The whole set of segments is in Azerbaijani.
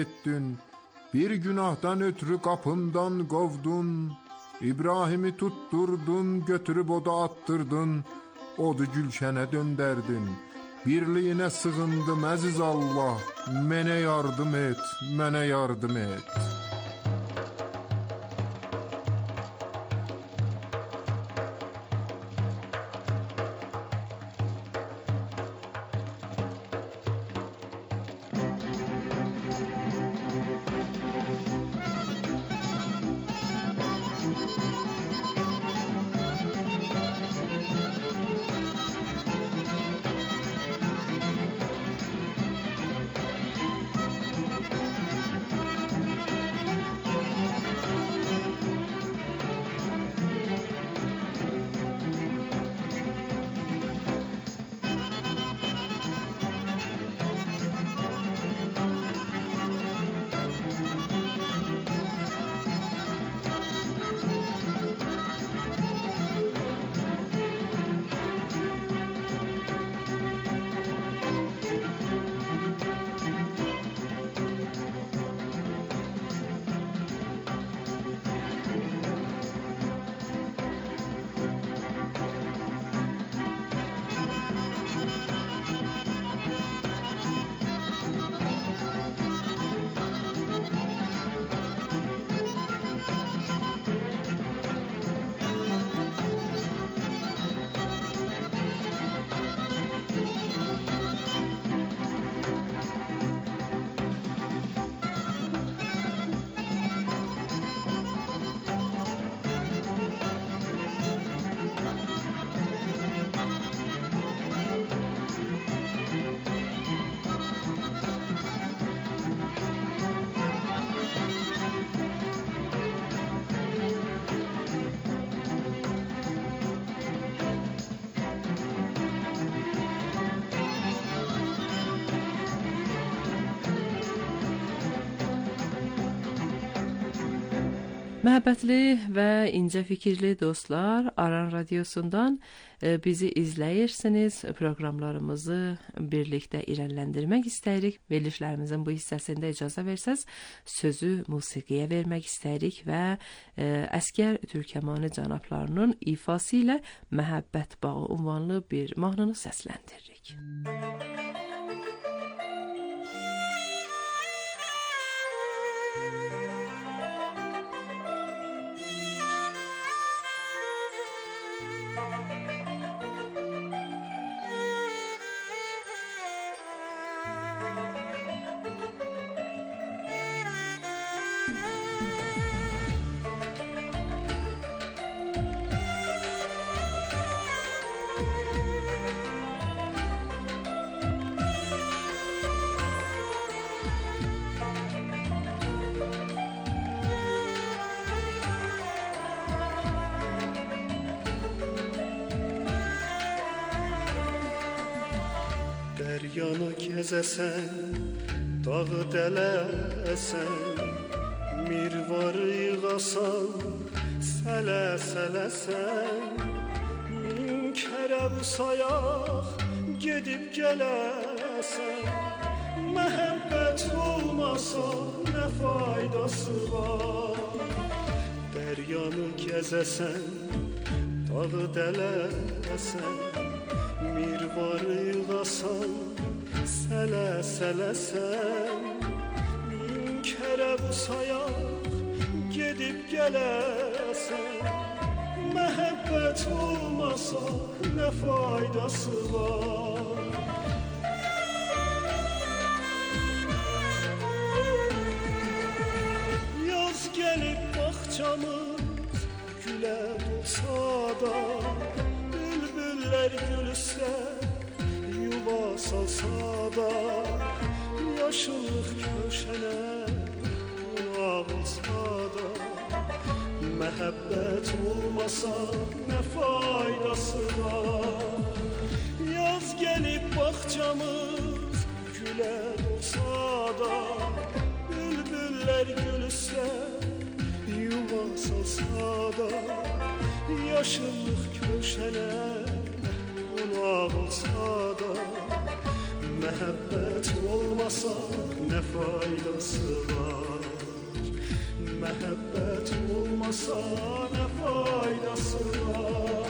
ettin. Bir günahdan ötürü kapımdan kovdun. İbrahim'i tutturdun, götürüp oda attırdın. Odu gülşene dönderdin. Birliğine sığındım aziz Allah. Mene yardım et, mene yardım et. Məhəbbətli və incə fikirli dostlar, Aran Radiosundan bizi izləyirsiniz. Proqramlarımızı birlikdə irəliləndirmək istəyirik. Verilişlərimizin bu hissəsində icazə versəz, sözü musiqiyə vermək istəyirik və Əsgər Türkəmani cənablarının ifası ilə Məhəbbət bağı ünvanlı bir mahnını səsləndiririk. Deryanı gezesen, dağı delesen, mirvarı yığasan, sələsən. Min kere bu sayaq, gedib gələsən. Məhəbbət olmasa ne faydası var? Deryanı gezesen, dağı delesen, mirvarı yığasan, sələsən. Min kere bu sayaq, gedib gələsən. Məhəbbət olmasa ne faydası var? Yaz gelip bahçamız güle dolsa da, bülbüller gülse, yuva salsa da, yaşıllık köşene ağılsa da, məhəbbət olmasa ne faydası var? Yaz gelip bahçamız güle dolsa da, bülbüller gülse, yuva salsa da, yaşıllık köşeler ağılsa da, məhəbbət olmasa ne faydası var? Mehabbet olmasa ne faydası var?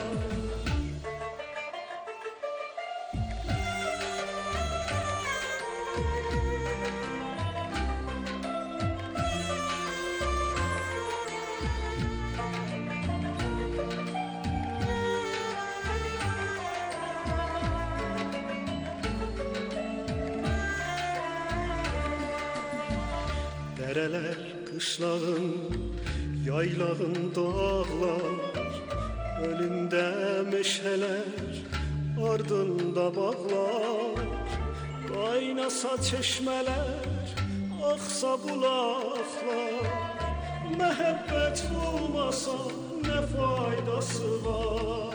Dereler, kışlağın, yaylağın dağlar, önünde meşeler, ardında bağlar. Kaynasa çeşmeler, aksa bulaklar. Mehabbet olmasa ne faydası var?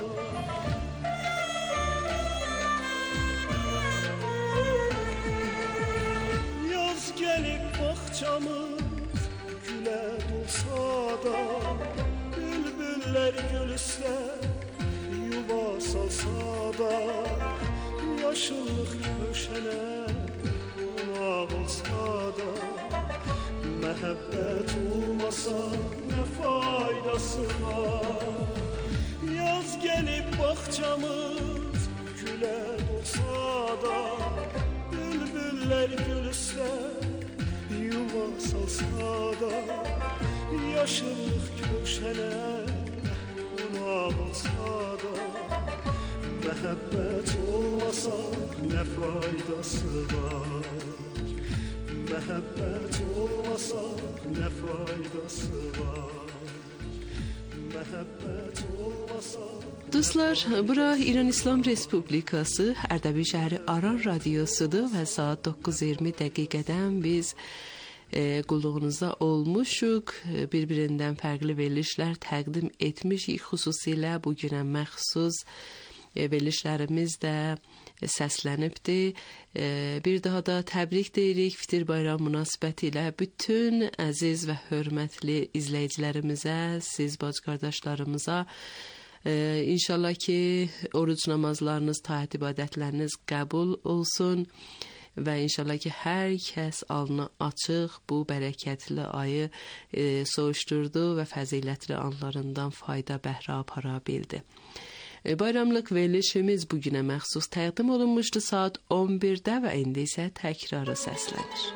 Yaz gelip bahçamız güle dolsa da, bülbüller gülüşler yuva salsa da, yaşıllık köşene konak olsa da, mehabbet olmasa ne faydası var? Yaz gelip bahçamız güle dolsa da, bülbüller gülüşler yuva salsa da, yaşıllık köşene konak olsa da, mehabbet olmasa ne faydası var? Mehabbet olmasa ne faydası var? Mehabbet olmasa. Dostlar, bura İran İslam Respublikası Ərdəbil şəhəri Aran radiosudur və saat 9:20 dəqiqədən biz qulluğunuzda olmuşuq. Bir-birindən fərqli verilişlər təqdim etmişik. Xüsusilə bu günə məxsus verilişlərimiz də səslənibdir. Bir daha da təbrik deyirik Fitir Bayramı münasibətilə bütün əziz və hörmətli izləyicilərimizə, siz bacı-qardaşlarımıza. İnşallah ki oruç namazlarınız, taat ibadətləriniz qəbul olsun və inşallah ki hər kəs alnı açıq bu bərəkətli ayı soğuşdurdu və fəzilətli anlarından fayda bəhrə apara bildi. Bayramlıq verilişimiz bugünə məxsus təqdim olunmuşdu saat 11-də və indi isə təkrarı səslənir.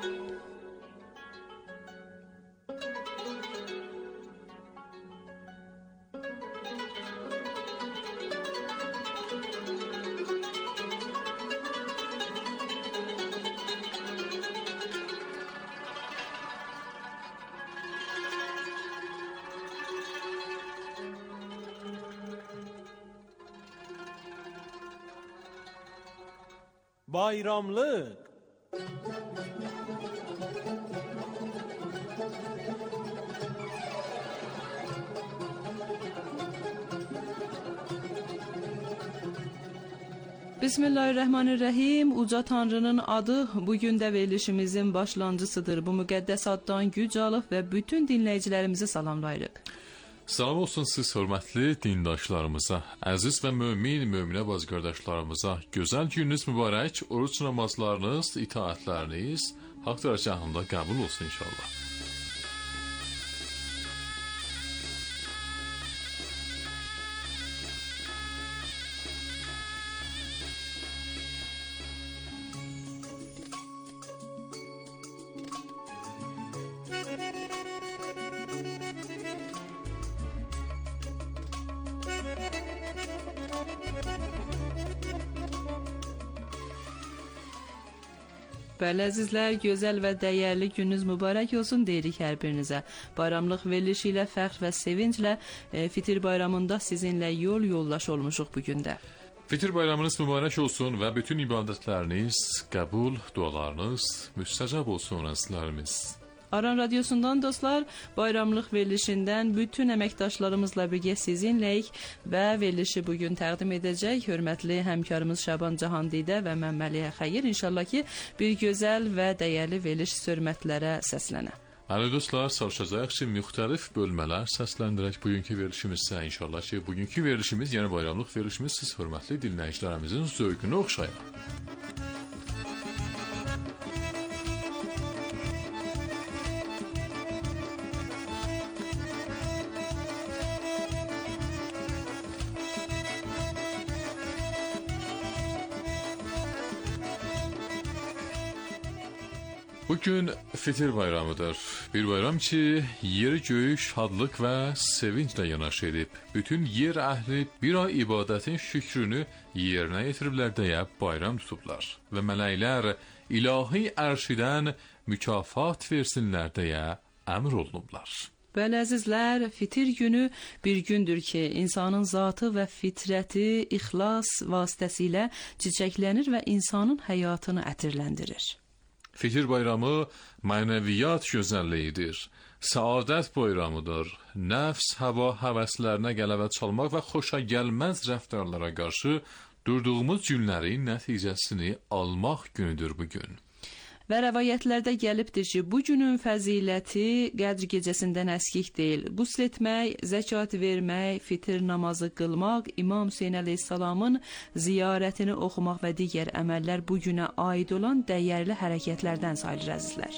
Bayramlık. Bismillahirrahmanirrahim. Uca Tanrının adı bugün də verilişimizin başlanğıcısıdır. Bu müqəddəs addan güc alıb və bütün dinləyicilərimizi salamlayırıq. Salam olsun siz hörmətli dindaşlarımıza, əziz və möminə bacı-qardaşlarımıza. Gözəl gününüz mübarək, oruç namazlarınız, itaətləriniz haqq dərgahında qəbul olsun inşallah. Bəli əzizlər, gözəl və dəyərli gününüz mübarək olsun deyirik hər birinizə. Bayramlıq verilişi ilə fəxr və sevinclə Fitir bayramında sizinlə yoldaş olmuşuq bugün də. Fitir bayramınız mübarək olsun və bütün ibadətləriniz qəbul, dualarınız müstəcab olsun əzizlərimiz. Aran radiosundan dostlar, bayramlıq verilişindən bütün əməkdaşlarımızla birgə sizinləyik və verilişi bugün təqdim edəcək hörmətli həmkarımız Şaban Cahandidə və mən Məliyə Xəyir. İnşallah ki bir gözəl və dəyərli veriliş hörmətlərə səslənə. Hələ dostlar, çalışacaq ki müxtəlif bölmələr səsləndirək bugünkü verilişimizsə. İnşallah ki bugünkü verilişimiz, yəni bayramlıq verilişimiz siz hörmətli dinləyicilərimizin zövqünə oxşayır. Bugün Fitir bayramıdır. Bir bayram ki yeri göğü şadlıq və sevinclə yanaşı edib. Bütün yer əhli bir ay ibadətin şükrünü yerinə yetiriblər deyə bayram tutublar. Və mələklər ilahi ərşidən mükafat versinlər deyə əmr olunublar. Bəli əzizlər, fitir günü bir gündür ki, insanın zatı və fitrəti ixlas vasitəsilə çiçəklənir və insanın həyatını ətirləndirir. Fitir bayramı mənəviyyat gözəlliyidir. Səadət bayramıdır. Nəfs, hava, həvəslərinə qələbə çalmaq və xoşa gəlməz rəftarlara qarşı durduğumuz günlərin nəticəsini almaq günüdür bugün. Və rəvayətlərdə gəlibdir ki, bu günün fəziləti qədr gecəsindən əskik deyil. Qusl etmək, zəkat vermək, fitir namazı qılmaq, İmam Hüseyn əleyhissalamın ziyarətini oxumaq və digər əməllər bu günə aid olan dəyərli hərəkətlərdən sayılır əzizlər.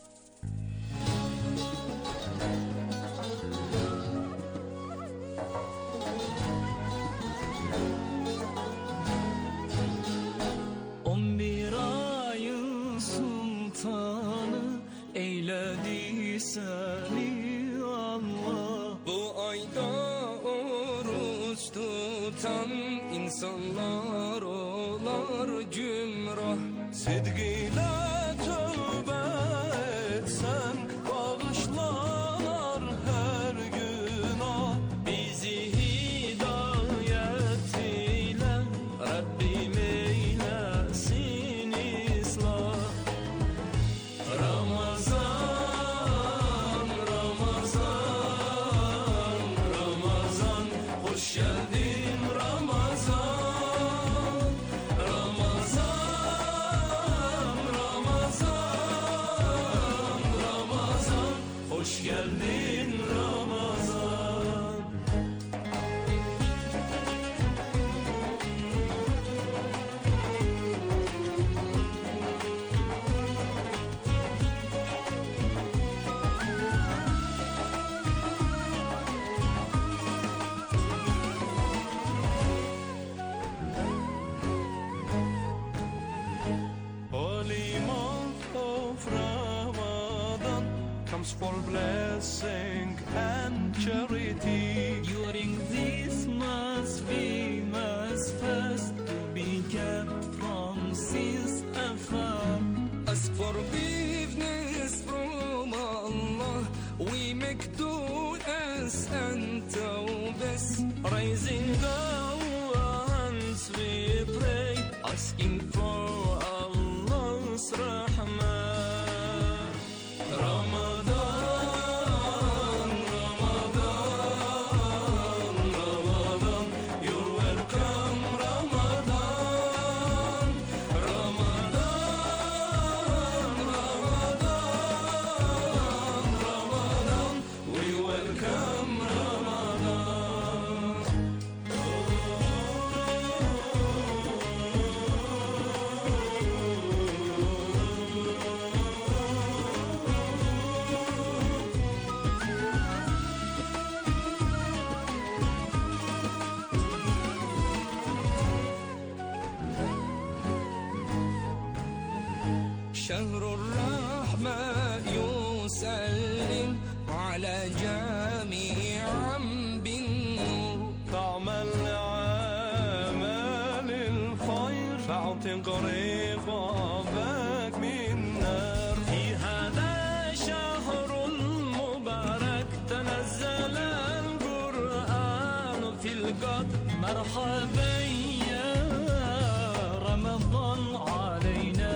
Seni Allah, bu ayda oruç tutan insanlar olar gümrah. Sidqilə tövbə etsən bağışlanar hər günah. Bizi hidayət ilə Rəbbim eyləsin islah. Ramazan hoş geldin Ramazan. Holy month of Ramadan comes for blessing and charity. During this month we must fast to be kept from sins afar. Ask forgiveness from Allah, we make du'as and tawbas. Raising our hands we pray, asking for Allah's rahmah. شهر الرحمة يسلم على جميع بالنور. تعمل عمل الخير فاعتق رقابك من نار. في هذا شهر المبارك تنزل القرآن في القدر. مرحبا يا رمضان علينا.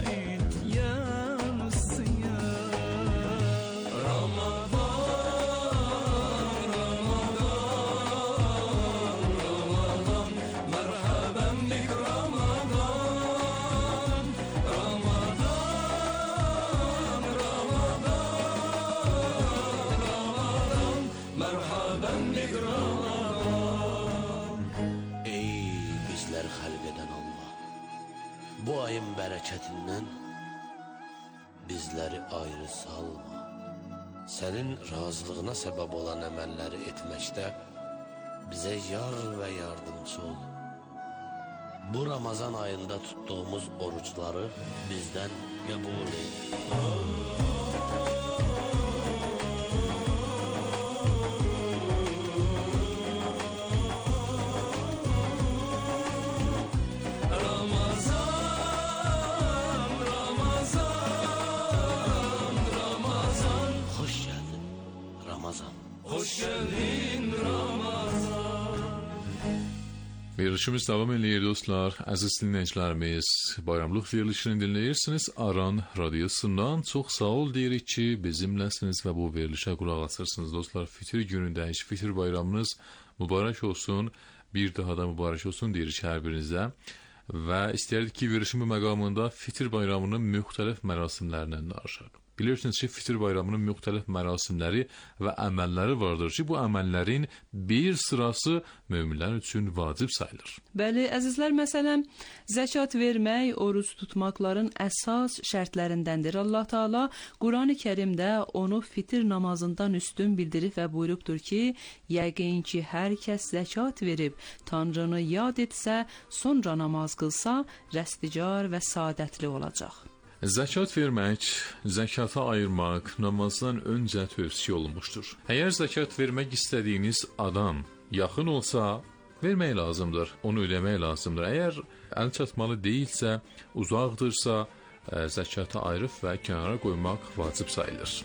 Bu ayın bərəkətindən bizləri ayrı salma. Sənin razılığına səbəb olan əməlləri etməkdə bizə yar və yardımcı ol. Bu Ramazan ayında tuttuğumuz oruçları bizdən qəbul eyle. Verilişimiz devam ediyor dostlar. Aziz dinleyicilerimiz, bayramlıq verilişini dinleyirsiniz. Aran radyosundan çok sağ ol deyirik ki bizimlesiniz ve bu verilişe kulak asırsınız dostlar. Fitir günündeyiz. Fitir bayramınız mübarek olsun. Bir daha da mübarek olsun deyirik her birinizə. Və istərdik ki, verilişin məqamında Fitir bayramının müxtəlif mərasimlərindən danışaq. Bilirsiniz ki, Fitir bayramının müxtəlif mərasimləri və əməlləri vardır ki, bu əməllərin bir sırası möminlər üçün vacib sayılır. Bəli, əzizlər, məsələn, zəkat vermək, oruç tutmaqların əsas şərtlərindəndir. Allah Taala Qurani Kərimdə onu Fitir namazından üstün bildirib və buyurubdur ki, yəqin ki, hər kəs zəkat verib, Tanrını yad etsə, sonra namaz qılsa, rəsticar və saadətli olacaq. Zəkat vermək, zəkata ayırmaq namazdan öncə tövsiyə olunmuşdur. Əgər zəkat vermək istədiyiniz adam yaxın olsa, vermək lazımdır, onu ödəmək lazımdır. Əgər əl çatmalı deyilsə, uzaqdırsa, zəkata ayırıb və kənara qoymaq vacib sayılır.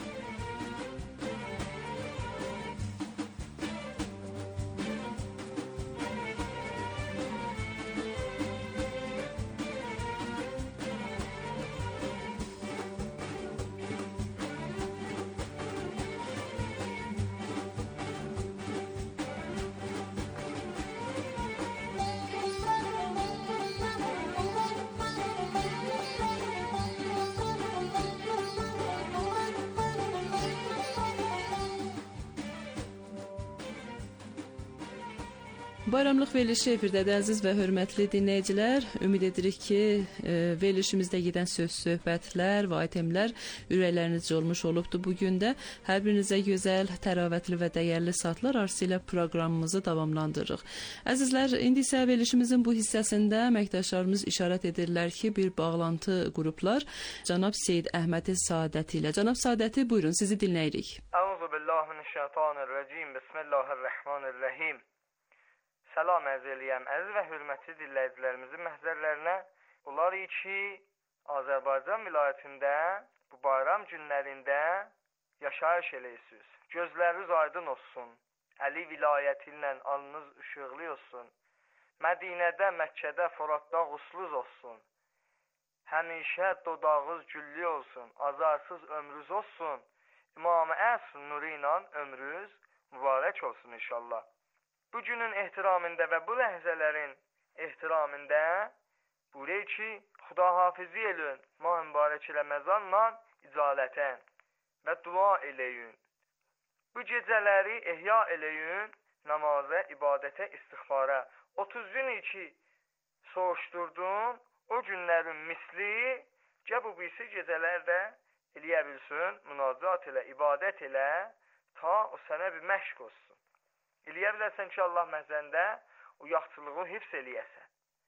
Bayramlıq verilişi efirdədir əziz və hörmətli dinləyicilər. Ümid edirik ki, verilişimizdə gedən söz, söhbətlər və itemlər ürəklərinizcə olmuş olubdur bugün də. Hər birinizə gözəl, təravətli və dəyərli saatlar arası ilə proqramımızı davamlandırırıq. Əzizlər, indi isə verilişimizin bu hissəsində əməkdaşlarımız işarət edirlər ki, bir bağlantı qruplar cənab Seyid Əhməd Saadəti ilə. Cənab Saadəti, buyurun, sizi dinləyirik. Əuzubillahimineşşeytanirracim. Bismillahirrahmanirrahim. Salam ərz eləyəm əziz və hörmətli dinləyicilərimizin məhzərlərinə. Bunlar ki, Azərbaycan vilayətində bu bayram günlərində yaşayış eləyirsiniz. Gözləriniz aydın olsun. Əli vilayətindən alnınız işıqlı olsun. Mədinədə, Məkkədə, Foratda qusluz olsun. Həmişə dodağınız güllü olsun. Azarsız ömrünüz olsun. İmam-ı Əsr nuru ilə ömrünüz mübarək olsun inşallah. Bu günün ehtiramında və bu ləhzələrin ehtiramında buyuruyor ki, xudahafizi elün, mah mübarək Ramazanla icalətən və dua eləyin. Bu gecələri ehya eləyin, namaza, ibadətə, istiğfara. 30 gün ki soğuşdurdun, o günlərin misli, bu birisi gecələrdə eləyə bilsin, münacat elə, ibadət elə, ta o sənə bir məşq olsun. Eləyə bilərsən ki, Allah məzəndə o yaxçılığı hifz eləyəsən.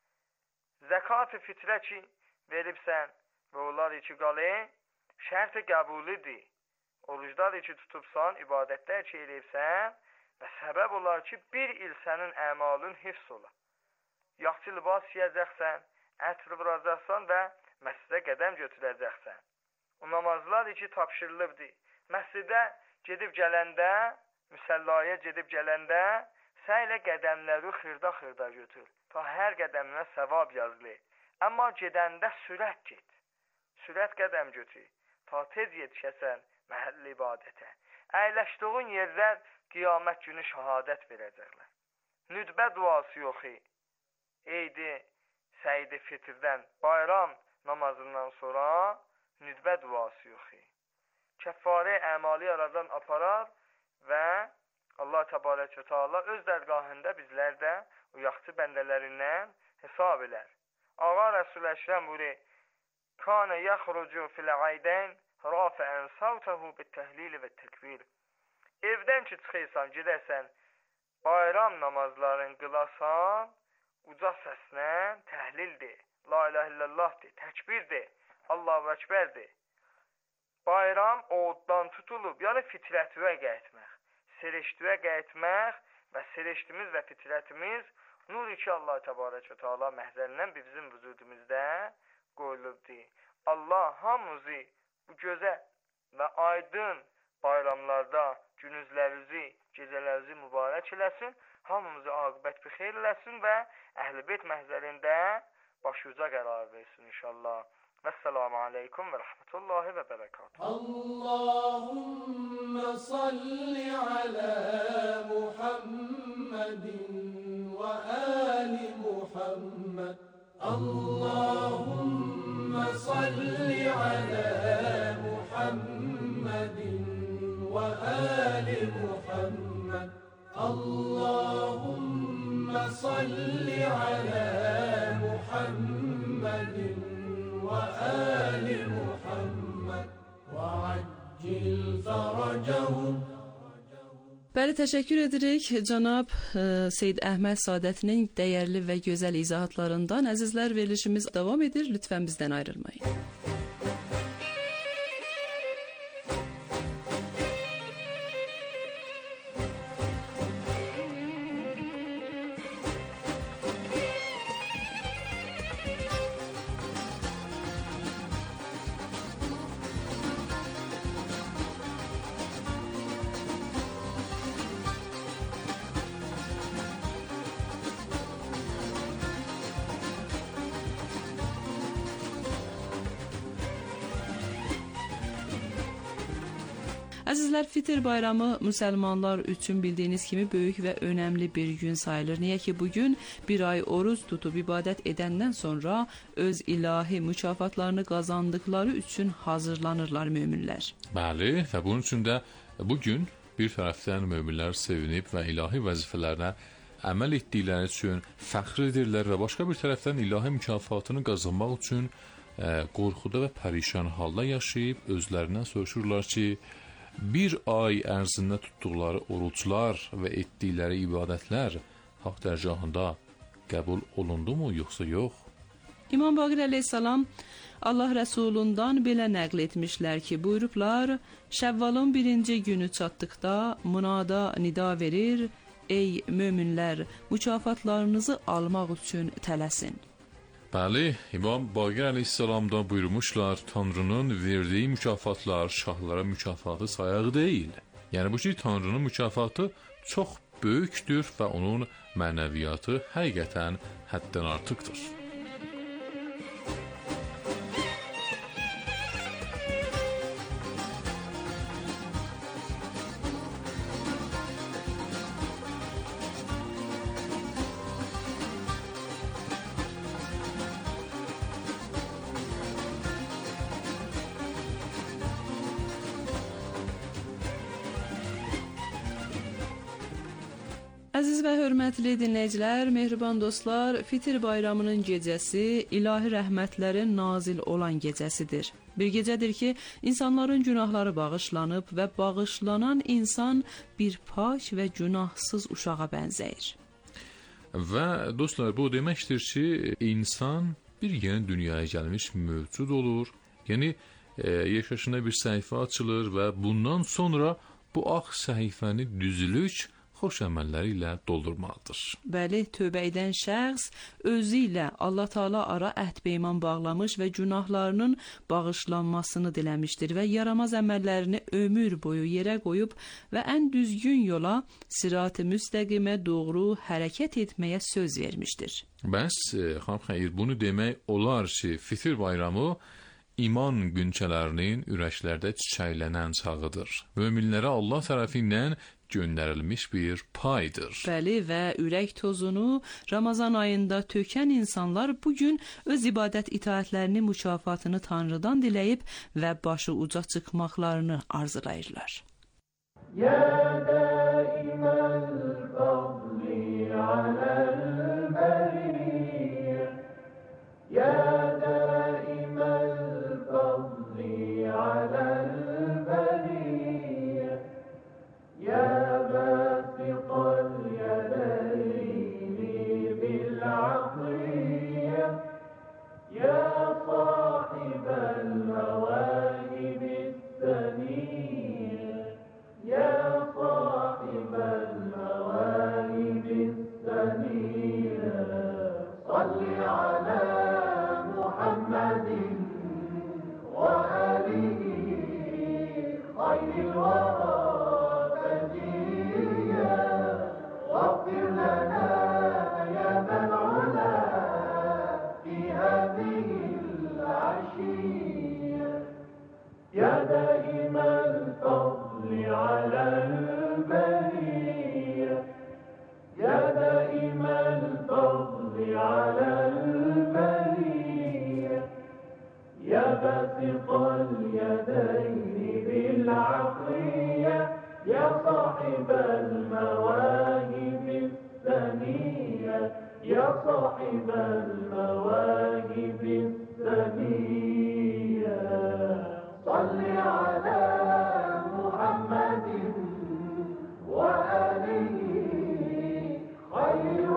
Zəkat-ı fitrə ki, veribsən və onlar ki, qalın, şərt-i qəbulidir. Oruclar ki, tutubsan, ibadətlər ki, eləyibsən və səbəb olar ki, bir il sənin əmalın hifz olar. Yaxçı libas yiyəcəksən, ətr vuracaqsan və məscidə qədəm götürəcəksən. O namazlar ki, tapşırılıbdır. Məscidə gedib gələndə, müsəllaya gedib gələndə səylə qədəmləri xırda-xırda götür. Ta hər qədəminə səvab yazılır. Amma gedəndə sürət get. Sürət qədəm götür. Ta tez yetişəsən məhəlli ibadətə. Əyləşdiğin yerlər qiyamət günü şəhadət verəcəklər. Nüdbə duası yoxu. Eydi, Səyid-i Fitrdən, bayram namazından sonra nüdbə duası yoxu. Kəffarə əmali aradan aparar və Allah Təbarək və Teala öz dərgahında bizlər də o yaxçı bəndələrindən hesab elər. Ağa Rəsul Əkrəm buyurur: "Kana yaxrucu fil aydən rafi'an savtahu bit-təhlil və təkbir." Evdən ki çıxırsan, gedəsən, bayram namazlarını qılasan, uca səslə təhlildir, la ilahe illallah de, təkbirdir. Allahu Ekberdir. Bayram oddan tutulub, yəni fitrətüvə qayıtmaq. Seriştüvə qayıtmaq və seriştimiz və fitrətimiz nur-i ki Allah Təbarək və Teala məhzərindən bizim vücudumuzda qoyulubdur. Allah hamımızı bu gözəl və aydın bayramlarda günüzlərinizi, gecələrinizi mübarək eləsin. Hamımızı aqibət bir xeyir eləsin və Əhl-i Beyt məhzərində başuca qərar versin inşallah. Vəssalamu aleykum və rəhmətullahi və bərəkatuhu. Allahümme salli alə Muhammedin və ali Muhammed. Allahümme salli alə Muhammedin və ali Muhammed. Allahümme salli alə Muhammedin وآل محمد وعجل فرجهم. Bəli, təşəkkür edirik cənab Seyyid Əhməd Sadətinin dəyərli və gözəl izahatlarından. Əzizlər, verilişimiz davam edir. Lütfən bizdən ayrılmayın. Əzizlər, Fitr bayramı müsəlmanlar üçün bildiyiniz kimi böyük və önəmli bir gün sayılır. Niyə ki, bugün bir ay oruç tutub ibadət edəndən sonra öz ilahi mükafatlarını qazandıkları üçün hazırlanırlar möminlər. Bəli, və bunun üçün də bugün bir tərəfdən möminlər sevinib və ilahi vəzifələrinə əməl etdikləri üçün fəxr edirlər və başqa bir tərəfdən ilahi mükafatını qazanmaq üçün qorxuda və pərişan halda yaşayıb özlərindən soruşurlar ki, bir ay ərzində tutduqları oruclar və etdikləri ibadətlər haqq dərgahında qəbul olundu mu, yoxsa yox? İmam Baqir əleyhissalam Allah Rəsulundan belə nəql etmişlər ki, buyurublar, Şəvvalın 1-ci günü çatdıqda munada nida verir, ey möminlər, mükafatlarınızı almaq üçün tələsin. Bəli, İmam Baqir əleyhissalamdan buyurmuşlar, Tanrının verdiyi mükafatlar şahlara mükafatı sayağı deyil. Yəni bu ki, Tanrının mükafatı çox böyükdür və onun mənəviyyatı həqiqətən həddən artıqdır. Əziz və hörmətli dinləyicilər, mehriban dostlar, Fitr bayramının gecəsi ilahi rəhmətlərin nazil olan gecəsidir. Bir gecədir ki, insanların günahları bağışlanıb və bağışlanan insan bir pak və günahsız uşağa bənzəyir. Və dostlar, bu deməkdir ki, insan bir yeni dünyaya gəlmiş mövcud olur. Yəni, yaşayışında bir səhifə açılır və bundan sonra bu ağ səhifəni düzülük xoş əməlləri ilə doldurmalıdır. Bəli, tövbə edən şəxs özü ilə Allah Taala ara əhd-peyman bağlamış və günahlarının bağışlanmasını diləmişdir və yaramaz əməllərini ömür boyu yerə qoyub və ən düzgün yola, sirat-ı müstəqimə doğru hərəkət etməyə söz vermişdir. Bəs, xanım xeyir, bunu demək olar ki, Fitr bayramı iman günçələrinin ürəklərdə çiçəklənən çağıdır. Möminlərə Allah tərəfindən göndərilmiş bir paydır. Bəli, və ürək tozunu Ramazan ayında tökən insanlar bugün öz ibadət itaətlərini, mükafatını Tanrıdan diləyib və başı uca çıxmaqlarını arzulayırlar. Ya daiməl fadli aləl bəriyyə, ya daiməl fadli aləl bəriyyə, ya باسط اليدين بالعطية يا صاحب الورى تجيا واغفر لنا يا ذا العلا في هذه العشية يا دائم الفضل على البرية يا دائم الفضل على البرية يا باسط اليدين بالعطية يا صاحب المواهب الثنية يا صاحب المواهب الثنية صل على محمد وآله خير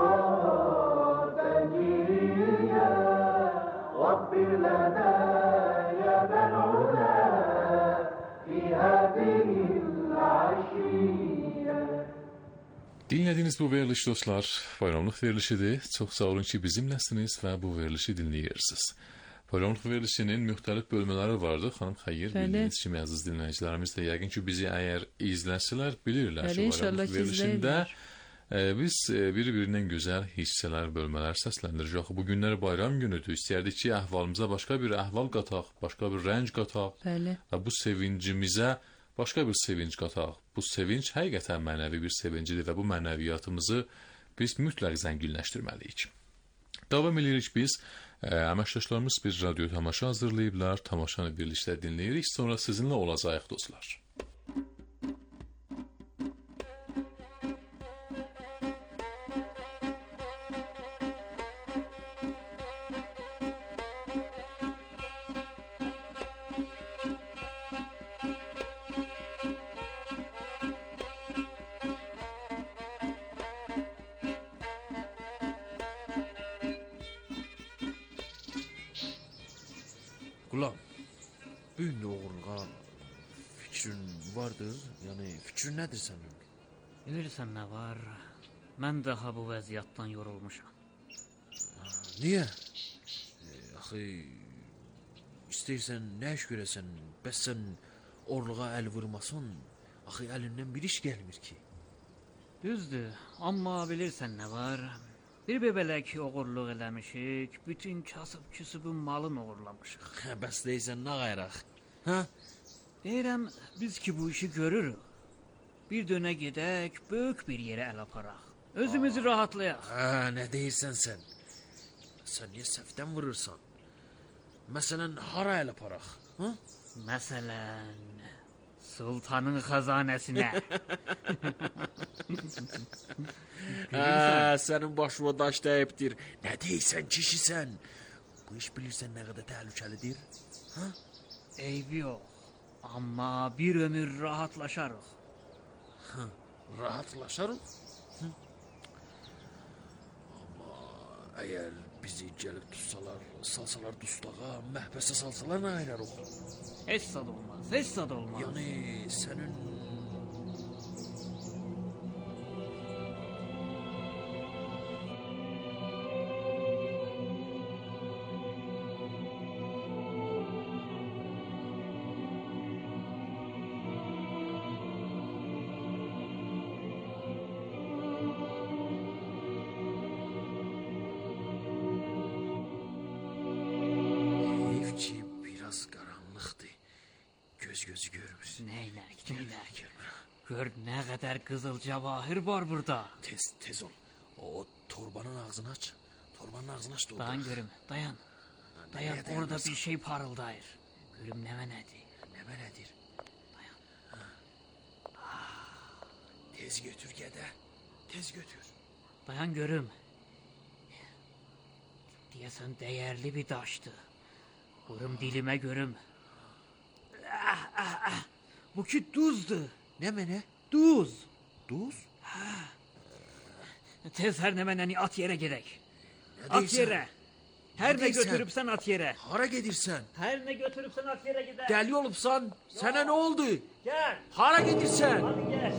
تجيا واغفر لنا يا ذا العلا في هذه العشية. Dinlediğiniz bu veriliş dostlar, bayramlık verilişidir. Çok sağ olun ki bizimlesiniz ve bu verilişi dinleyirsiniz. Bayramlık verilişinin müxtəlif bölmələri vardı. Xanım Xeyir, bildiyiniz kimi əziz dinləyicilərimiz də yəqin ki bizi əgər izləsələr bilirlər ki, bayramlık verilişində biz bir-birindən gözəl hissələr, bölmələr səsləndirəcək. Bu günlər bayram günüdür. İstəyərdik ki, əhvalımıza başqa bir əhval qataq, başqa bir rənc qataq və bu sevincimizə başqa bir sevinç qataq. Bu sevinç həqiqətən mənəvi bir sevincidir və bu mənəviyyatımızı biz mütləq zənginləşdirməliyik. Davam edirik biz. Əməkdaşlarımız bir radyo tamaşa hazırlayıblar. Tamaşanı birlikdə dinləyirik. Sonra sizinlə olacağıq dostlar. Qulam, bu gün oğurluğa fikrin vardır. Yəni fikrin nədir sənin? Bilirsən nə var? Mən daha bu vəziyyətdən yorulmuşam. Niyə? Axı istəyirsən nə iş görəsən, bəs sən orluğa əl vurmasan, axı əlindən bir iş gəlmir ki. Düzdür, amma bilirsən nə var? Bir bebələk oğurluq eləmişik, bütün kasıb-küsubun malını oğurlamışıq. Bəs deyirsən nə qayraq? Hə? Deyirəm, biz ki bu işi görürük. Bir dönə gedək, böyük bir yerə əl aparaq. Özümüzü rahatlayaq. Nə deyirsən sən? Sən niyə səhvdən vurursan? Məsələn, hara əl aparaq? Hə? Məsələn, sultanın xəzanəsinə. Sənin başına daş dəyibdir. Nə deyirsən, kişisən? Bu iş bilirsən nə qədər təhlükəlidir? Hə? Eybi yox, amma bir ömür rahatlaşarıq. Rahatlaşarıq? Amma əgər bizi gəlib tutsalar, salsalar dustlağa, məhbəsə salsalar nə ayrarıq? Heç sad olmaz, heç sad olmaz. Yəni sənin... Gözü görmüş. Neynək. Gör nə qədər qızıl cəvahir var burada. Tez ol. O torbanın ağzını aç. Torbanın ağzını aç. Dayan görüm, dayan. Dayan, orada bir şey parıldayır. Görüm nə nədir? Nədir? Dayan. Tez götür gədə. Tez götür. Dayan görüm. Deyəsən dəyərli bir daşdır. Vurum dilimə görüm. Bu ki duzdur. Nə mənə? Duz. Duz? Tez hər nə mənəni at yerə gedək. Nə At yerə. Hər nə götürübsən at yerə. Hara gedirsən? Hər nə götürübsən at yerə gedək. Dəli olubsan. Sənə nə oldu? Gəl. Hara gedirsən? Hadi gəl.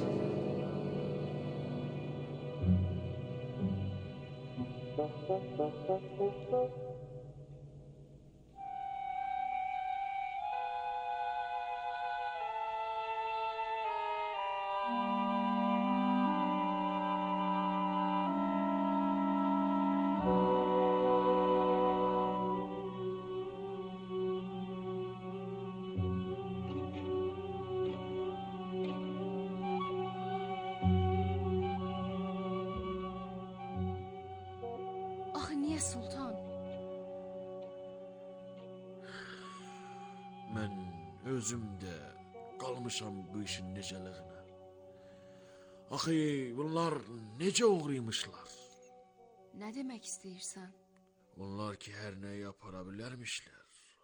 özüm də qalmışam bu işin necəliyinə. Axı bunlar necə oğruymuşlar? Nə demək istəyirsən? Onlar ki hər nəyi yapara bilərmişlər.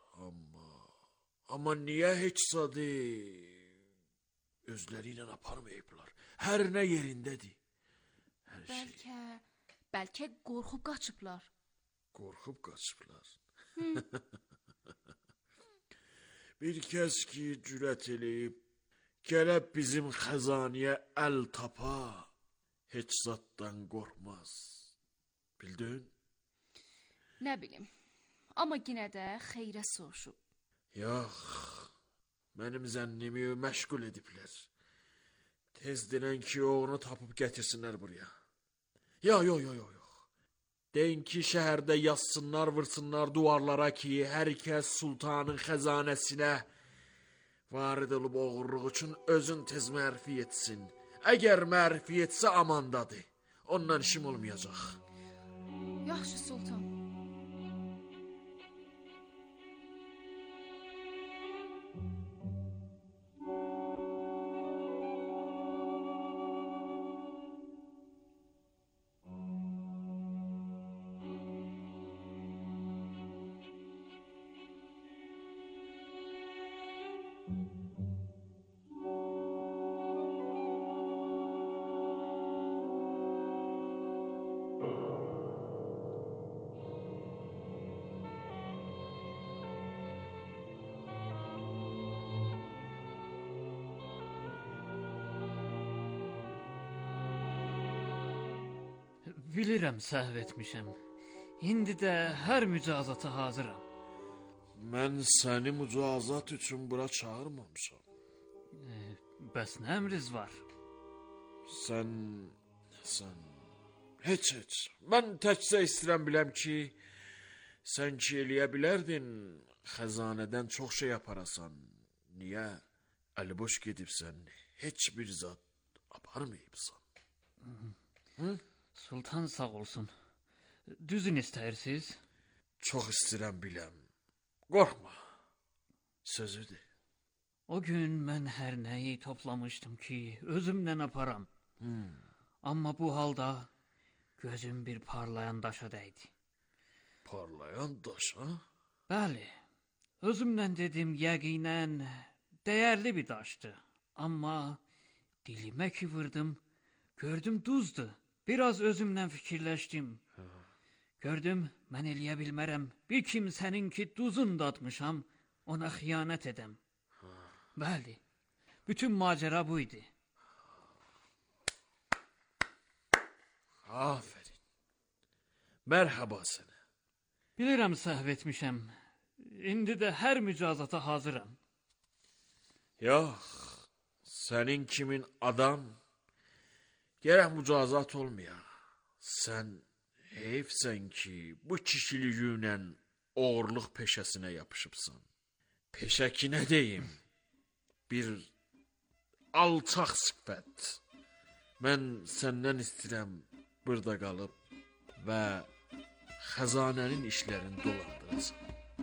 Amma niyə heç zadı özləri ilə aparmayıblar? Hər nə yerindədir. Hər şey. Bəlkə qorxub qaçıblar. Qorxub qaçıblar. Bir kəs ki cürət eləyib, gəlib bizim xəzaniyə əl tapa, heç zatdan qorxmaz. Bildin? Nə bilim, amma yenə də xeyrə soruşub. Yox, mənim zənnimi məşğul ediblər. Tez denən ki, oğlunu tapıb gətirsinlər buraya. Yox. Deyin ki, şəhərdə yazsınlar, vırsınlar duvarlara ki, hər kəs sultanın xəzanəsinə varid olub oğurluq üçün özün tez mərfi etsin. Əgər mərfi etsə amandadır. Ondan işim olmayacaq. Yaxşı sultan. Bilirəm səhv etmişəm. İndi də hər mücazata hazıram. Mən səni mücazat üçün bura çağırmamışam. Bəs nə əmriz var? Sən... Heç. Mən təkcə istəyirəm biləm ki, sən ki eləyə bilərdin, xəzanədən çox şey aparasan. Niyə? Əli boş gedibsən, heç bir zat aparmayıbsan. Sultan sağ olsun. Düzün istəyirsiniz? Çox istəyirəm biləm. Qorxma. Sözüdür. O gün mən hər nəyi toplamışdım ki, özümlə aparam. Amma bu halda gözüm bir parlayan daşa dəydi. Parlayan daşa? Bəli. Özümlə dedim yəqinən dəyərli bir daşdı. Amma dilimə ki vurdım, gördüm duzdu. Biraz özümlə fikirləşdim. Gördüm, mən eləyə bilmərəm. Bir kimsənin ki duzun dadmışam, ona xiyanət edəm. Bəli, bütün macəra bu idi. Aferin. Mərhaba sənə. Bilirəm səhv etmişəm. İndi də hər mücazata hazıram. Yox, sənin kimin adam... Gərək mücazat olmaya. Sən heyfsən ki, bu kişiliyinlə oğurluq peşəsinə yapışıbsan. Peşə ki, nə deyim? Bir alçaq sifət. Mən səndən istəyirəm burada qalıb və xəzanənin işlərini dolandırasın.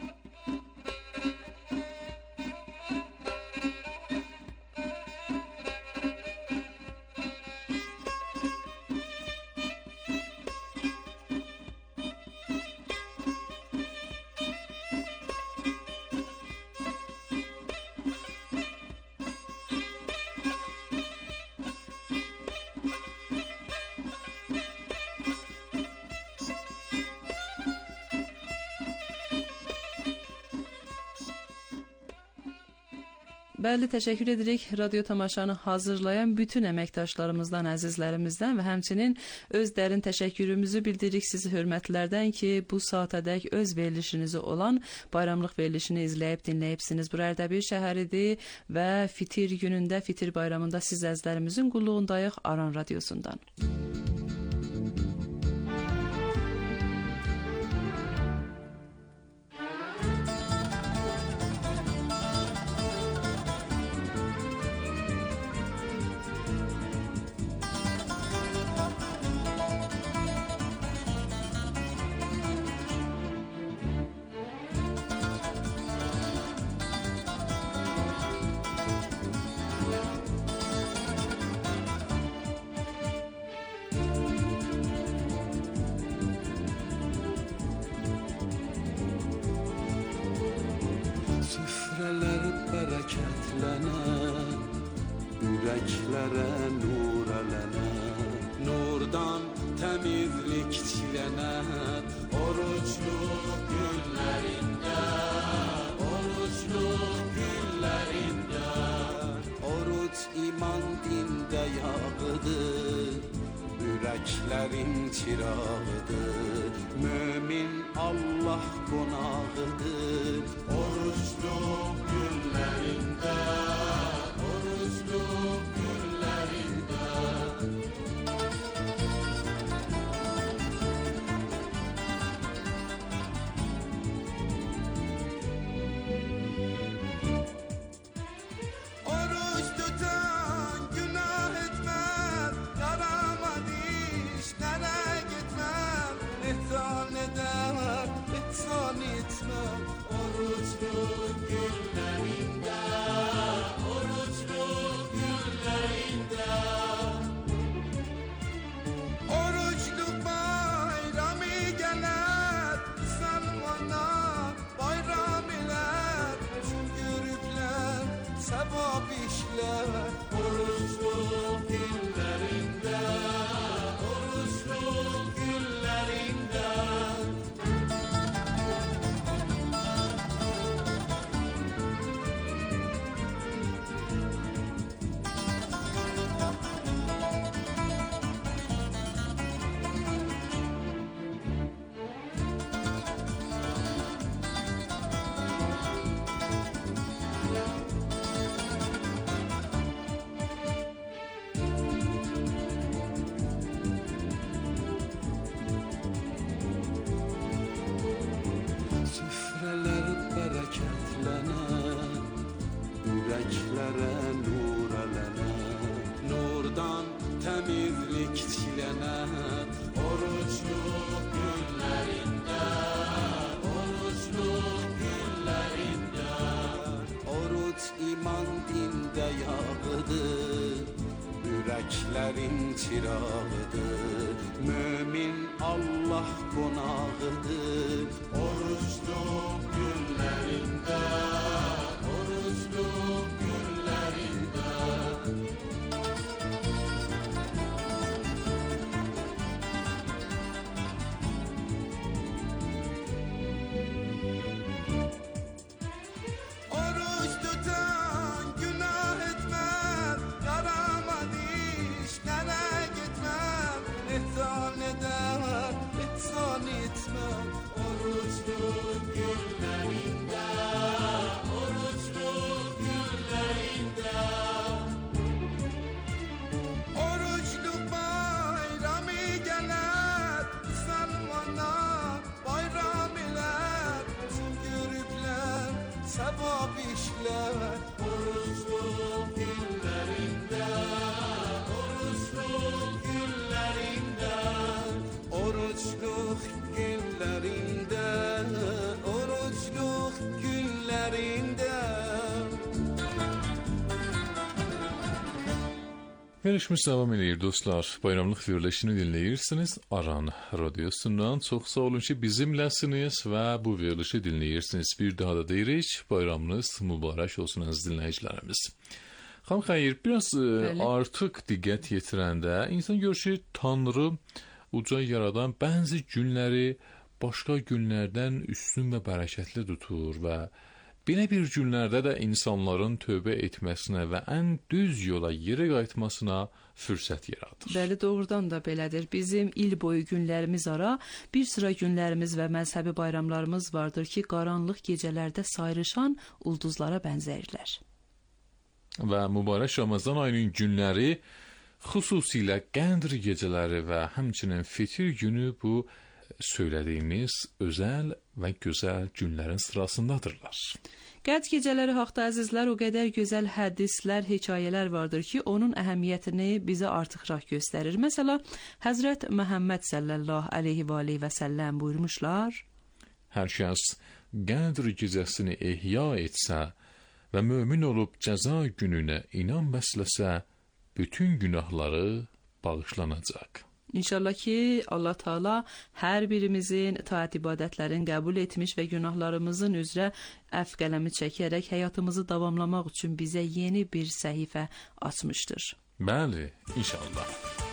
Bəli, təşəkkür edirik radio tamaşanı hazırlayan bütün əməkdaşlarımızdan, əzizlərimizdən və həmçinin öz dərin təşəkkürümüzü bildiririk sizi hörmətlilərdən ki, bu saatədək öz verilişinizi olan bayramlıq verilişini izləyib dinləyibsiniz. Bu Ərdəbil şəhəridir və fitir günündə, fitir bayramında siz əzizlərimizin qulluğundayıq Aran radiosundan. ürəklərə nur ələnər, nurdan təmizlik çilənər, oruçluq günlərində, oruçluq günlərində, oruç iman dində yağıdır, ürəklərin çırağıdır, mömin Allah qonağıdır, oruçluq günlərində, oruçluq günlərində. Oruç tutan günah etmez, yaramaz işlere gitmez, ihsan eder, ihsan etmez, oruçluq günlərində, oruçluq günlərində. Oruçluq bayramı gələr, Müslümanlar bayram elər, şükürlər, sevap işlər, oruçluq günlərində, oruçluq günlərində. Süfrələr bərəkətlənər, ürəklərə nur ələnər, nurdan təmizlik çilənər, oruçluq günlərində, oruçluq günlərində, oruç iman dində yağıdır, ürəklərin çırağıdır, mömin Allah qonağıdır, oruçluq günlərində, oruçluq günlərində. Oruç tutan günah etmez, yaramaz işlere gitmez, ihsan eder, ihsan etmez, oruçluq günlərində, oruçluq günlərində. Oruçluq bayramı gələr, Müslümanlar bayram elər, şükürlər, sevap işlər, oruçluq günlərində, oruçluq günlərində, oruçluq günlərində, oruçluq günlərində. Verilişimiz devam edir dostlar. Bayramlıq verilişini dinləyirsiniz. Aran radyosundan çox sağ olun ki bizimləsiniz və bu verilişi dinləyirsiniz. Bir daha da deyirik, bayramınız mübarək olsun əziz dinləyicilərimiz. Xanım Xeyir, biraz artıq diqqət yetirəndə insan görür ki, Tanrı uca yaradan bəzi günləri başqa günlərdən üstün və bərəkətli tutur və belə bir günlərdə də insanların tövbə etməsinə və ən düz yola yerə qayıtmasına fürsət yaradır. Bəli, doğrudan da belədir. Bizim il boyu günlərimiz ara bir sıra günlərimiz və məzhəbi bayramlarımız vardır ki, qaranlıq gecələrdə sayrışan ulduzlara bənzəyirlər. Və mübarək Ramazan ayının günləri, xüsusilə Qəndr gecələri və həmçinin Fitir günü bu söylədiyimiz özəl və gözəl günlərin sırasındadırlar. Qədr gecələri haqda əzizlər o qədər gözəl hədislər, hekayələr vardır ki, onun əhəmiyyətini bizə artıqraq göstərir. Məsələn, Həzrət Məhəmməd sallallahu əleyhi və aleyhi və səlləm buyurmuşlar: Hər kəs Qədr gecəsini ihya etsə və mömin olub cəza gününə inam bəsləsə, bütün günahları bağışlanacaq. İnşallah ki Allah Teala hər birimizin itaat ibadətlərini qəbul etmiş və günahlarımızın üzrə əfv qələmi çəkərək həyatımızı davamlamaq üçün bizə yeni bir səhifə açmışdır. Bəli, inşallah.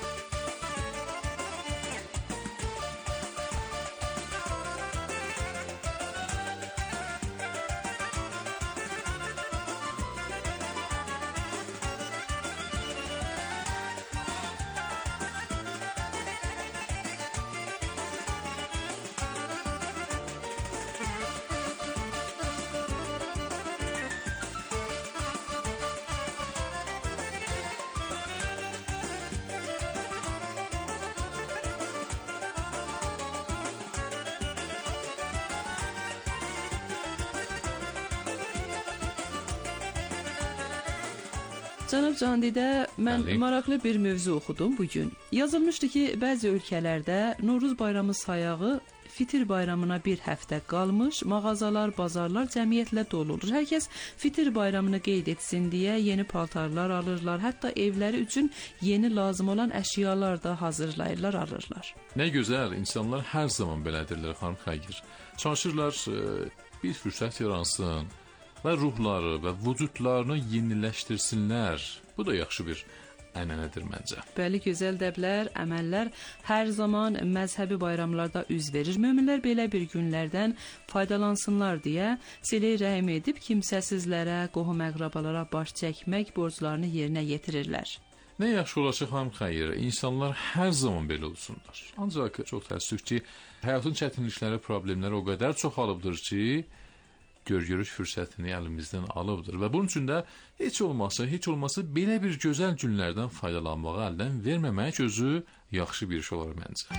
Cənab Candidə, mən maraqlı bir mövzu oxudum bugün. Yazılmışdı ki, bəzi ölkələrdə Novruz bayramı sayağı Fitir bayramına bir həftə qalmış, mağazalar, bazarlar cəmiyyətlə dolu olur. Hər kəs Fitir bayramını qeyd etsin deyə yeni paltarlar alırlar, hətta evləri üçün yeni lazım olan əşyalar da hazırlayırlar, alırlar. Nə gözəl, insanlar hər zaman belədirlər, xanım Xəyir. Çalışırlar bir fürsət yaransın və ruhları və vücudlarını yeniləşdirsinlər. Bu da yaxşı bir ənənədir məncə. Bəli, gözəl dəblər, əməllər hər zaman məzhəbi bayramlarda üz verir. Möminlər belə bir günlərdən faydalansınlar deyə silə rəhim edib kimsəsizlərə, qohum-əqrabalara baş çəkmək borclarını yerinə yetirirlər. Nə yaxşı olacaq, xanım Xəyir, insanlar hər zaman belə olsunlar. Ancaq çox təəssüf ki, həyatın çətinlikləri, problemləri o qədər çoxalıbdır ki, görgörüş fürsətini əlimizdən alıbdır və bunun üçün də heç olmasa belə bir gözəl günlərdən faydalanmağı əldən verməmək özü yaxşı bir iş olar məncə.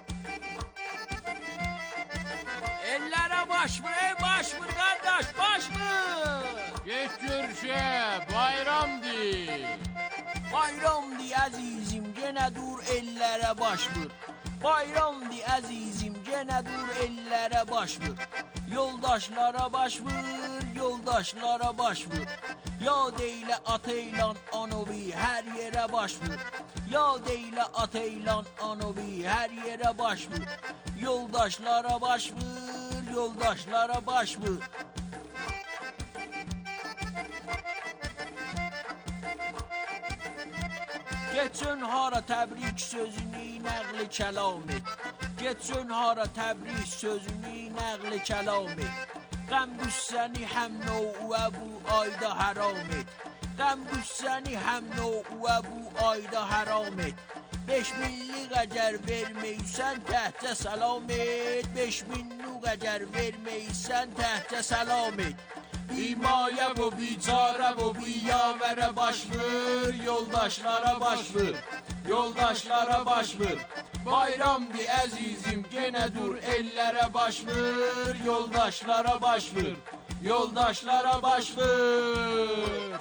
Ellərə başmır, başmır qardaş, başmır! Geç görüşə, bayramdır! Bayramdır əzizim, genə dur ellərə başmır. Bayramdır əzizim, genə dur ellərə başmır. Yoldaşlara başmır, yoldaşlara başmır. Yad eylə ateylan anovi, hər yerə başmır. Yad eylə ateylan anovi, hər yerə başmır. Yoldaşlara başmır, yoldaşlara başmır. Geçün hara təbrik sözünü nəqli kəlam et. Geçün hara təbrik sözünü nəqli kəlam et. Qəm qüssəni həm nəuə bu ayda haram et. Qəm qüssəni həm nəuə bu ayda haram et. 5000'lik əgər verməysən təhtə salam et. 5000'lik əgər verməysən təhtə salam et. Himaye bu biçare bu biyavere başvur, yoldaşlara başvur, yoldaşlara başvur. Bayramdi əzizim, gene dur ellere başvur, yoldaşlara başvur, yoldaşlara başvur.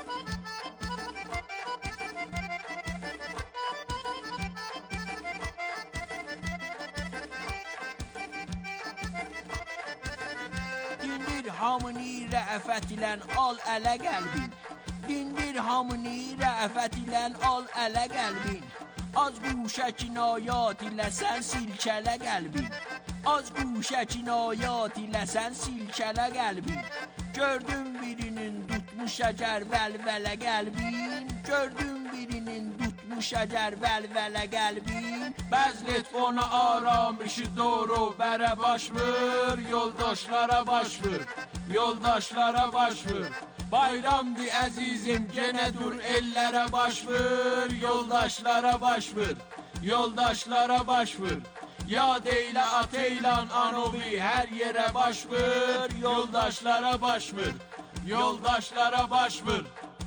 Hamını rəfət ilə al ələ qəlbin. Dindir hamını rəfət ilə al ələ qəlbin. Az quşə kinayat ilə sən silkələ qəlbin. Az quşə kinayat ilə sən silkələ qəlbin. Gördüm birinin tutmuş əgər vəlvələ qəlbin. Gördüm birinin tutmuş əgər vəlvələ qəlbin. Bəzlet ona aramışı doğru bərə başvur, yoldaşlara başvur, yoldaşlara başvur. Bayramdı əzizim, gene dur ellere başvur, yoldaşlara başvur, yoldaşlara başvur. Yad eylə ateylan anovi, hər yerə başvur, yoldaşlara başvur, yoldaşlara başvur.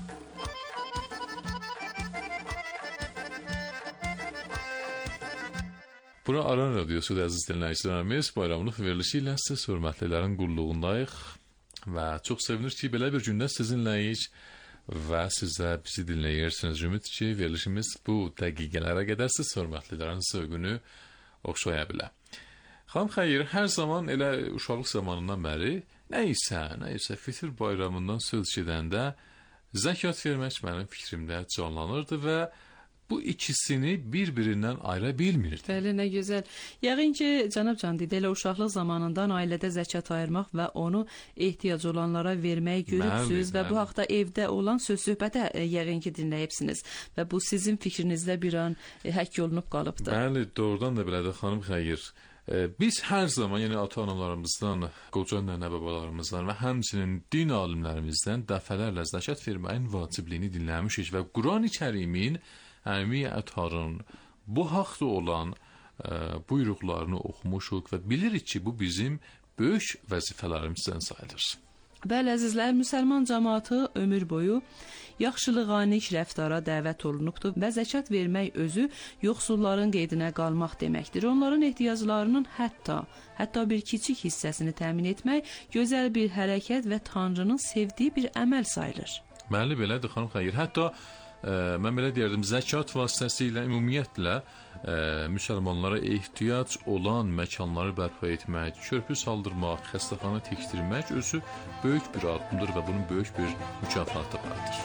Bura Aran Radyosu da əziz dinləyicilərimiz, bayramlıq verilişi ilə siz hörmətlilərin qulluğundayıq və çox sevinir ki, belə bir gündə sizinləyik və siz də bizi dinləyirsiniz. Ümid ki, verilişimiz bu dəqiqələrə qədər siz hörmətlilərin zövqünü oxşaya bilər. Xanım Xəyir, hər zaman elə uşaqlıq zamanından bəri nəysə Fitir bayramından söz gedəndə zəkat vermək mənim fikrimdə canlanırdı və bu ikisini bir-birindən ayıra bilmirdi. Bəli, nə gözəl. Yəqin ki, cənab Can Didi, elə uşaqlıq zamanından ailədə zəkat ayırmaq və onu ehtiyac olanlara verməyi görübsünüz və bu haqda evdə olan söz-söhbətə yəqin ki, dinləyibsiniz və bu sizin fikrinizdə bir an həkk olunub qalıbdır. Bəli, doğrudan da belədir, xanım Xeyir. Biz hər zaman, yəni ata-analarımızdan, qoca nənə-babalarımızdan və həmçinin din alimlərimizdən dəfələrlə zəkat verməyin vacibliyini dinləmişik və Quran-ı Kərimin Əmi Ətarın bu haqda olan buyruqlarını oxumuşuq və bilirik ki, bu bizim böyük vəzifələrimizdən sayılır. Bəli, əzizlər, müsəlman cəmaatı ömür boyu yaxşılığa, nik rəftara dəvət olunubdur və zəkat vermək özü yoxsulların qeydinə qalmaq deməkdir. Onların ehtiyaclarının hətta bir kiçik hissəsini təmin etmək gözəl bir hərəkət və Tanrının sevdiyi bir əməl sayılır. Bəli, belədir, xanım Xeyir. Hətta mən belə deyərdim, zəkat vasitəsilə ümumiyyətlə müsəlmanlara ehtiyac olan məkanları bərpa etmək, körpü saldırmaq, xəstəxana tikdirmək özü böyük bir addımdır və bunun böyük bir mükafatı vardır.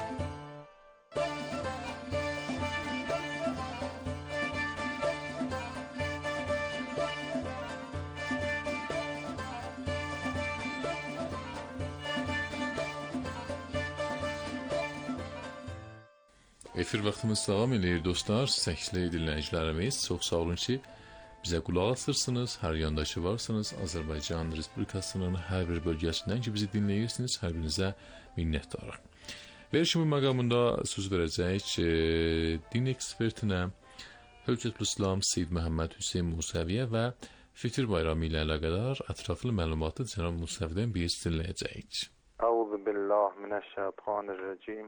Efir vaxtımız davam edir, dostlar, səkli dinləyicilərimiz. Çox sağ olun ki, bizə qulaq asırsınız, hər yanda ki varsınız. Azərbaycan Respublikasının hər bir bölgəsindən ki bizi dinləyirsiniz, hər birinizə minnətdarıq. Verişimin məqamında söz verəcəyik din ekspertinə Hövcətülislam Seyyid Məhəmməd Hüseyn Musəviyə və Fitir bayramı ilə əlaqədar ətraflı məlumatı cənab Musəvidən biz dinləyəcəyik. Əuzu billah minəşşeytanirracim.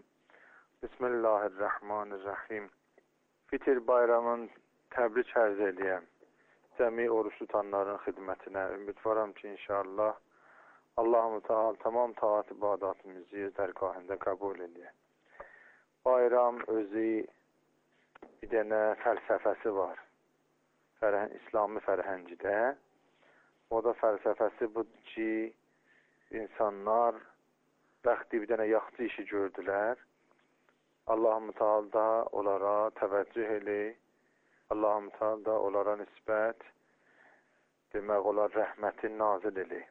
Bismillahirrahmanirrahim. Fitir bayramın təbrik ərz edəyəm. Cəmi oruç tutanların xidmətinə ümidvaram ki, inşallah Allah-u Teala tamam taat ibadatımızı dərgahında qəbul edir. Bayram özü bir dənə fəlsəfəsi var. İslami fərhəngdə. O da fəlsəfəsi budur ki, insanlar bəxti bir dənə yaxşı işi gördülər. Allah-u Teala da onlara təvəccüh eləyir. Allah-u Teala da onlara nisbət demək olar rəhmətin nazil eləyir.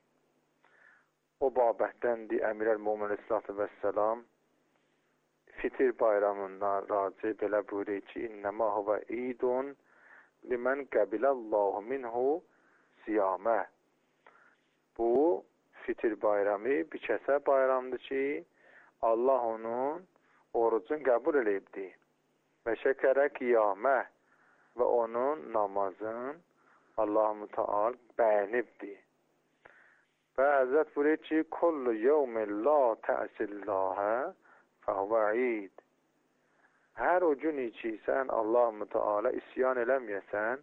O babətdəndir Əmir-əl-Mömin Əsəlatu vəssalam Fitir bayramından raci belə buyuruyor ki, İnnəmə huvə idun limən qəbilallahu minhu siyamə. Bu Fitir bayramı bir kəsə bayramdır ki, Allah onun orucun qəbul eləyibdi və şəkərə qiyamə və onun namazın Allah-u Teala bəyənibdi. Və Həzrət buyuruyor ki, kullu yevmin la tə'sillahə fəhvə id. Hər o gün ki, sən Allah-u Teala isyan eləməyəsən,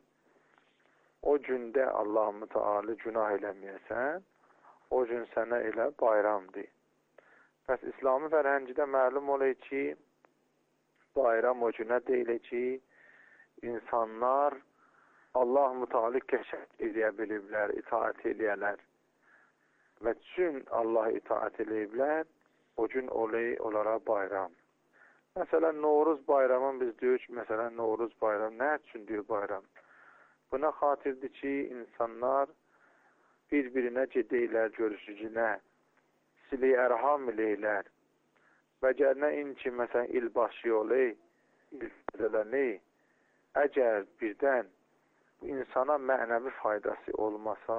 o gündə Allah-u Teala günah eləməyəsən, o gün sənə elə bayramdır. Bəs İslami fərhəngdə məlum olur ki, bayram o günə deyilir ki, insanlar Allah-u Teala qəşəng edə biliblər, itaat eləyərlər. Və çün Allah itaat eləyiblər, o gün onlara bayram. Məsələn, Novruz bayramın biz deyirik ki, məsələn, Novruz bayram nə üçün deyir bayram? Buna xatirdir ki, insanlar bir-birinə gedəylər görüşücünə, sili ərham eləylər və gərnə in ki, məsələn, ilbaşı olayı, ilfədələni, əgər birdən insana mənəvi faydası olmasa,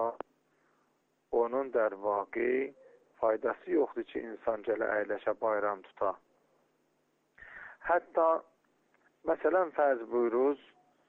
onun dərvaqi faydası yoxdur ki, insan gələ əyləşə bayram tuta. Hətta, məsələn, fərz buyuruz,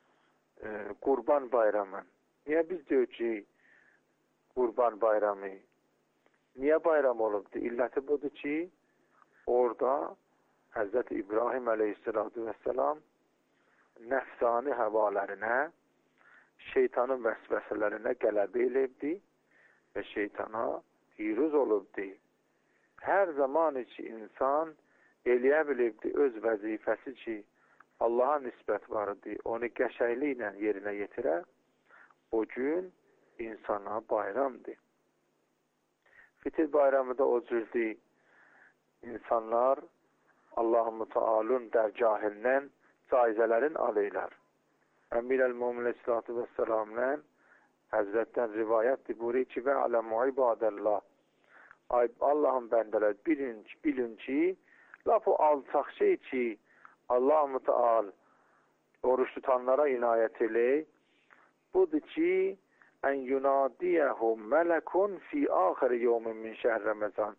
Qurban bayramı. Niyə biz deyirik ki, Qurban bayramı? Niyə bayram olubdur? İlləti budur ki, orada Həzrət İbrahim əleyhissalatu vesselam nəfsani həvalərinə, şeytanın vəsvəsələrinə qələbə eləyibdi və şeytana firuz olubdu. Hər zaman ki, insan eləyə bilibdi öz vəzifəsi ki, Allaha nisbət vardı, onu qəşəngliklə yerinə yetirə, o gün insana bayramdır. Fitir bayramı da o cüzdür. İnsanlar Allah-u Teala'nın dərgahından caizələrin aleylər. Əmirəl-Mömin Aleyhissalatu vesselam'la Həzrətdən rivayətdir, buyuruyor ki, və aləmu ibadəllah. Ay Allah'ın bəndələr, bilin ki, laf o alçaq şey ki, Allah-u Teala oruç tutanlara inayət eləyir. Budur ki, ən yunadiyəhum mələkun fi axir yevmin min şəhr Ramazan.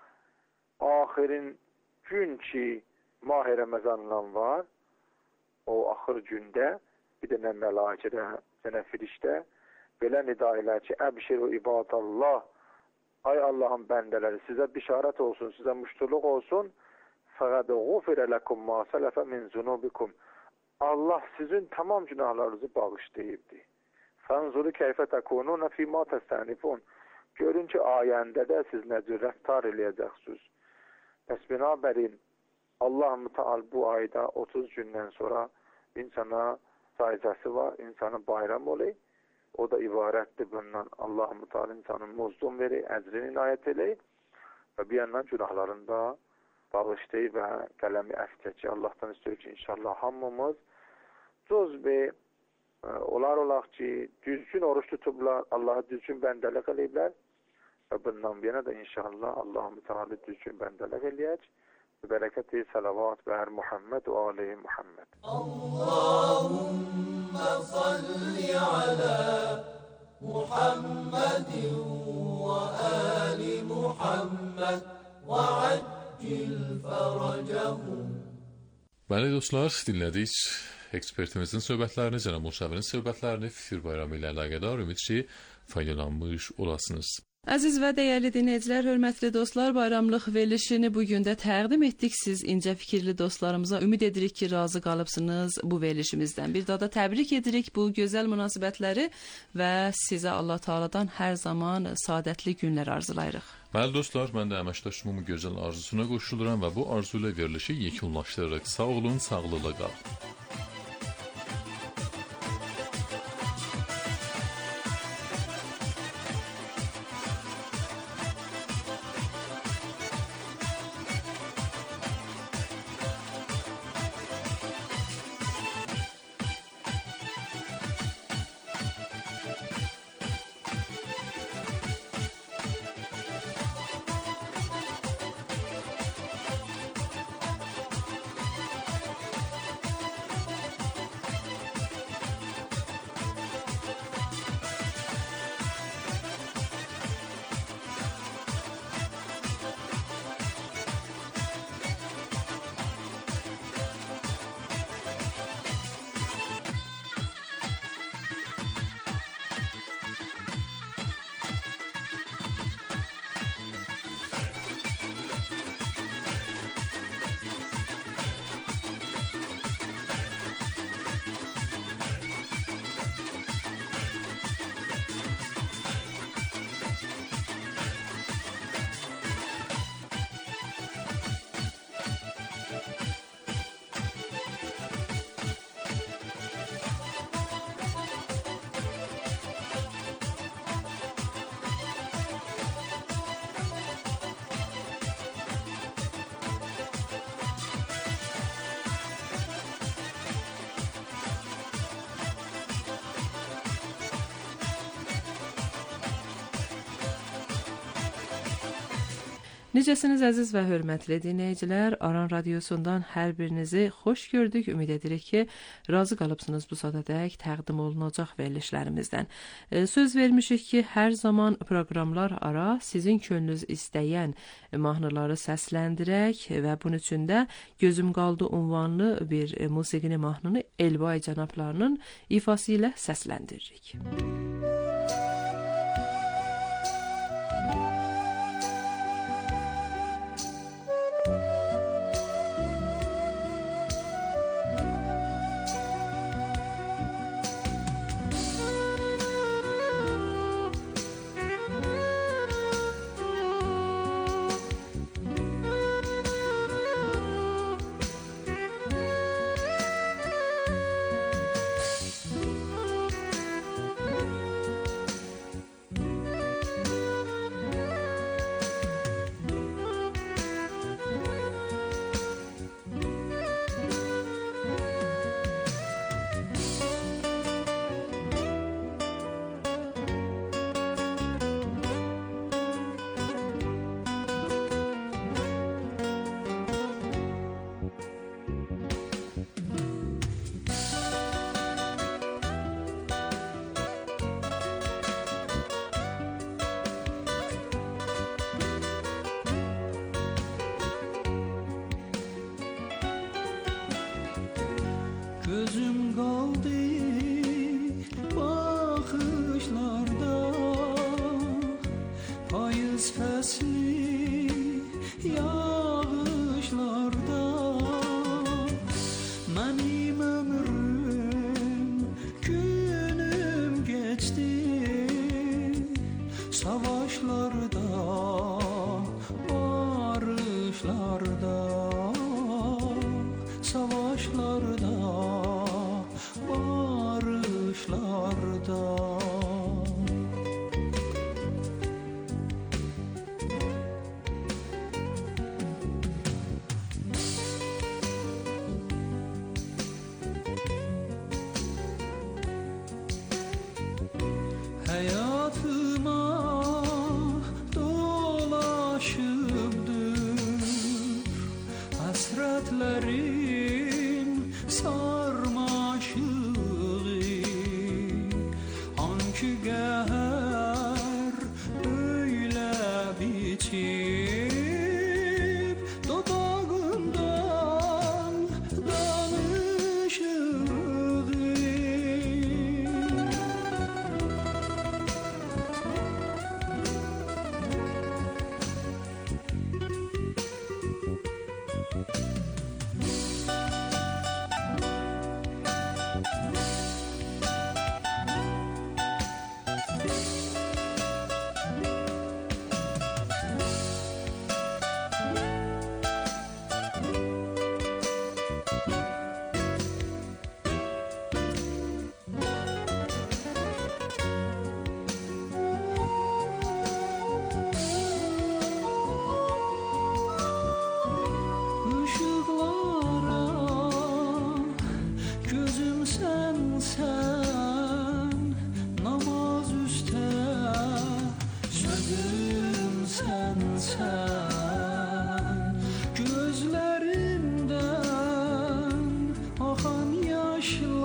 Axirin gün ki, Mah-i Ramazandan var, o axır gündə bir dənə mələkədə, dənə firişdə belə nida elə ki, əbşiru ibadallah, ay Allah'ın bəndələri, sizə bişarət olsun, sizə müştuluq olsun, fəqədğufirə ləkum ma sələfə min zunubikum. Allah sizin tamam günahlarınızı bağışlayıbdır. Fənzuru keyfə təkununə fîmâ təstənifun. Görün ki, ayəndə də siz nə cür rəftar eləyəcəksiniz. Bəs binabərin, Allah-u Teala bu ayda 30 gündən sonra insana caizəsi var, insana bayram olayı. O da ibarətdir bundan. Allah-u Teala insanın muzdum verir, əcrini inayət eləyir və bir yandan günahlarını da bağışlayır və qələmi əf çəkir. Allah'tan istiyor ki, inşallah hamımız cüzbe olar ki, düzgün oruç tutublar, Allah'a düzgün bəndəlik eləyiblər və bundan bir yana da inşallah Allah-u Teala düzgün bəndəlik eləyəcək. Bereketi salavat ve her Muhammed ve aleyhi Muhammed. Allahümme salli ala Muhammedin ve ali Muhammed ve accil feracahum. Bəli dostlar, dinlədik ekspertimizin söhbətlərini, Cənab Musəvinin söhbətlərini, Fikir Bayramı ilə əlaqədar ümid ki, faydalanmış olasınız. Əziz və dəyərli dinləyicilər, hörmətli dostlar, bayramlıq verilişini bugün də təqdim etdik. Siz incə fikirli dostlarımıza ümid edirik ki, razı qalıbsınız bu verilişimizdən. Bir daha da təbrik edirik bu gözəl münasibətləri və sizə Allah Taala'dan hər zaman saadətli günlər arzulayırıq. Bəli dostlar, mən də əməkdaşımın gözəl arzusuna qoşuluram və bu arzu ilə verilişi yekunlaşdırırıq. Sağ olun, sağlıqla qalın. Necəsiniz əziz və hörmətli dinləyicilər? Aran Radiosundan hər birinizi xoş gördük. Ümid edirik ki, razı qalıbsınız bu saatədək təqdim olunacaq verilişlərimizdən. Söz vermişik ki, hər zaman proqramlar ara sizin könlünüz istəyən mahnıları səsləndirək və bunun üçün də Gözüm qaldı unvanlı bir musiqini mahnını Elbay cənablarının ifası ilə səsləndiririk. gözüm qaldı baxışlarda, payız fəsli yağışlarda. Mənim ömrüm, günüm geçti savaşlarda, barışlarda, savaşlarda, barışlarda. Hayatıma dolaşıbdır hasretlerin sarmaşığı, hangi gəhər öyle biçib dodağımdan danışığı. Işıklara gözüm sensen, namaz üste sözüm sensen. Gözlerimden akan yaşlar